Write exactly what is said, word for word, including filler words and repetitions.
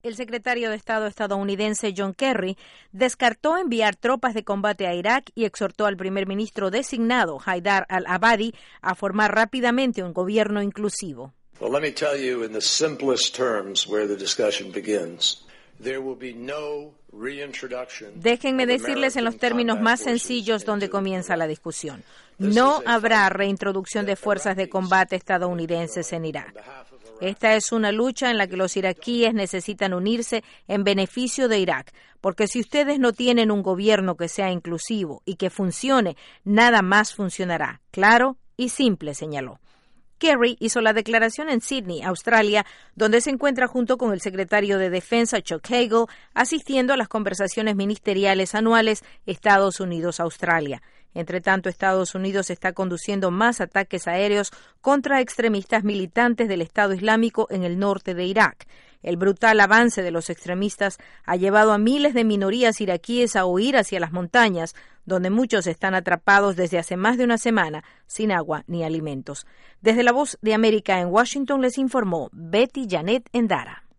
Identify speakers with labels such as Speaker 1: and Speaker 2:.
Speaker 1: El secretario de Estado estadounidense John Kerry descartó enviar tropas de combate a Irak y exhortó al primer ministro designado, Haidar al-Abadi, a formar rápidamente un gobierno inclusivo.
Speaker 2: Well, let me tell you in the simplest terms where the discussion begins. There will be no reintroduction.
Speaker 1: Déjenme decirles en los términos más sencillos donde comienza la discusión. No habrá reintroducción de fuerzas de combate estadounidenses en Irak. Esta es una lucha en la que los iraquíes necesitan unirse en beneficio de Irak, porque si ustedes no tienen un gobierno que sea inclusivo y que funcione, nada más funcionará. Claro y simple, señaló. Kerry hizo la declaración en Sydney, Australia, donde se encuentra junto con el secretario de Defensa Chuck Hagel, asistiendo a las conversaciones ministeriales anuales Estados Unidos-Australia. Entre tanto, Estados Unidos está conduciendo más ataques aéreos contra extremistas militantes del Estado Islámico en el norte de Irak. El brutal avance de los extremistas ha llevado a miles de minorías iraquíes a huir hacia las montañas, donde muchos están atrapados desde hace más de una semana sin agua ni alimentos. Desde La Voz de América en Washington les informó Betty Janet Endara.